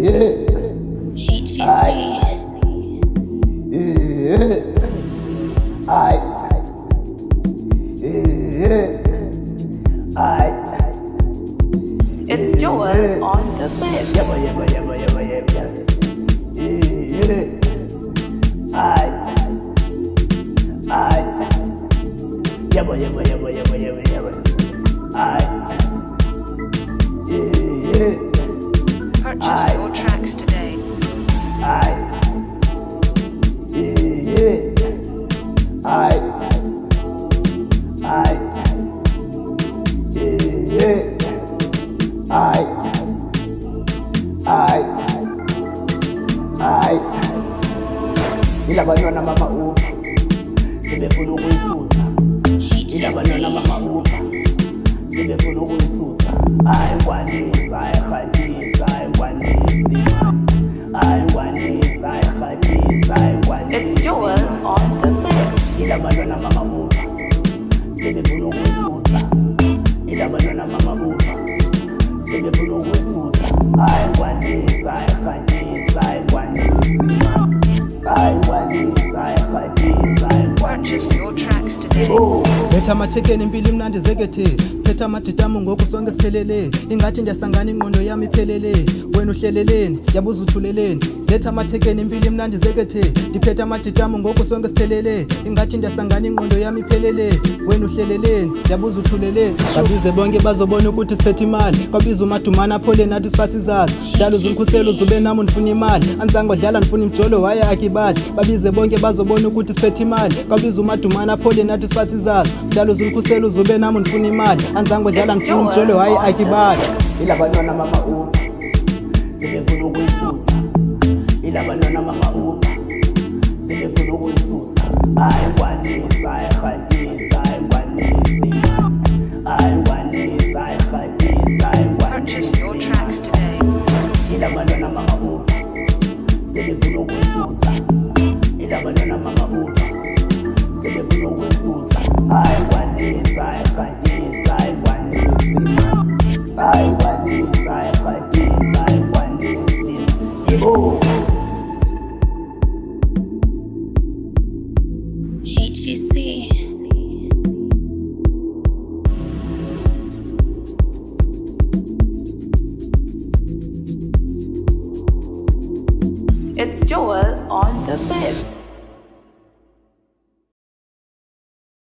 It's Joel on the bed. Purchase your tracks today. Ilabanywana mama upha sebefuna ukuyisusa. Ilabanywana mama upha sebefuna ukuyisusa. Ayikwanisa ayikhanisa ayikwanisa ayikwanisa ayikhanisa ayikwanisa. It's Joel on the bed. Ilabanywana mama upha sebefuna ukuyisusa. Ilabanywana mama upha sebefuna ukuyisusa. Ayikwanisa ayikhanisa ayikwanisa. Purchase your tracks today. Letha amathekeni impilo imnandi zekethe, phetha amaditamu ngoku sonke siphelele, ingathi ndiyasangana ingqondo yami iphelele, wena uhleleleni yabuza uthuleleni. Letha amathekeni impilo imnandi zekethe, ndiphetha amaditamu ngoku sonke siphelele, ingathi ndiyasangana ingqondo yami iphelele, wena uhleleleni yabuza uthuleleni. Babize bonke bazobona ukuthi siphethe imali, kwabiza umadumana aphole nathi sifase izazi, dlala uzumkhuselo zube nami ndifuna imali, anzango dlala ndifuna imjolo waye akibali. Babize bonke bazobona ukuthi siphethe imali, kwabiza umadumana aphole nathi sifase izazi, dlala uzumkhuselo uzube nami ndifuna imali, anzango dlala ndifuna imjolo waye akibali. Ilabanywana mama upha sebefuna ukuyisusa. Ilabanywana mama upha sebefuna ukuyisusa. Ayikwanisa ayikhanisa ayikwanisa ayikwanisa ayikhanisa ayikwanisa. Purchase your tracks today. Ilabanywana mama upha sebefuna ukuyisusa. Ilabanywana mama upha sebefuna ukuyisusa. Ayikwanisa ayikhanisa ayikwanisa ayikwanisa ayikhanisa ayikwanisa. Yebo. HGC. It's Joel on the bed.